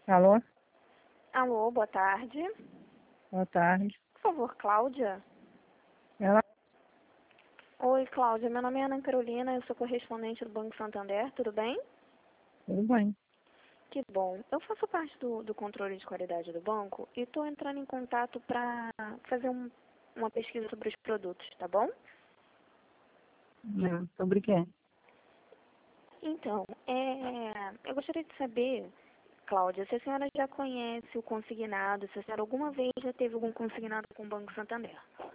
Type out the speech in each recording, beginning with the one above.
Alô? Alô, boa tarde. Boa tarde. Por favor, Cláudia. Ela... Oi, Cláudia. Meu nome é Ana Carolina, eu sou correspondente do Banco Santander, tudo bem? Tudo bem. Que bom. Eu faço parte do controle de qualidade do banco e estou entrando em contato para fazer uma pesquisa sobre os produtos, tá bom? Sobre o quê? Então, eu gostaria de saber, Cláudia, se a senhora já conhece o consignado, se a senhora alguma vez já teve algum consignado com o Banco Santander.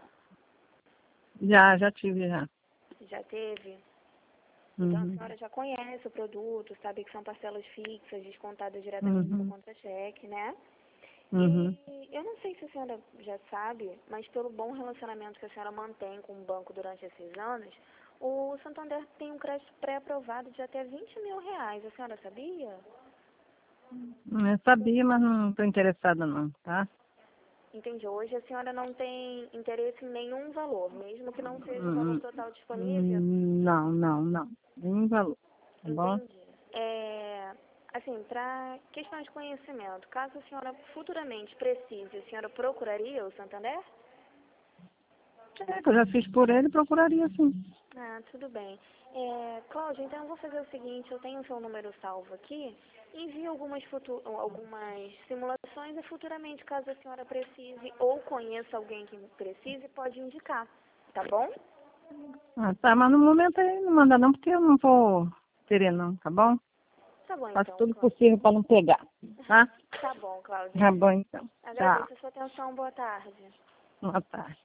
Já tive, já. Já teve? Então, a Uhum. senhora já conhece o produto, sabe que são parcelas fixas, descontadas diretamente do Uhum. contra-cheque, né? Uhum. E eu não sei se a senhora já sabe, mas pelo bom relacionamento que a senhora mantém com o banco durante esses anos, o Santander tem um crédito pré-aprovado de até R$ 20.000. A senhora sabia? Eu sabia, mas não estou interessada não, tá? Entendi. Hoje a senhora não tem interesse em nenhum valor, mesmo que não seja o valor Hum, total disponível? não. Nenhum valor, tá bom? Entendi. Assim, para questões de conhecimento, caso a senhora futuramente precise, a senhora procuraria o Santander? Que eu já fiz por ele, procuraria sim. Ah, tudo bem. Cláudia, então eu vou fazer o seguinte, eu tenho o seu número salvo aqui, envio algumas simulações e futuramente, caso a senhora precise ou conheça alguém que precise, pode indicar, tá bom? Ah, tá, mas no momento aí não manda não, porque eu não vou querer não, tá bom? Tá bom Faço então, tudo Cláudia. possível para não pegar, tá? Tá bom, Cláudia. Tá bom então. Tchau. Agradeço a sua atenção, boa tarde. Boa tarde.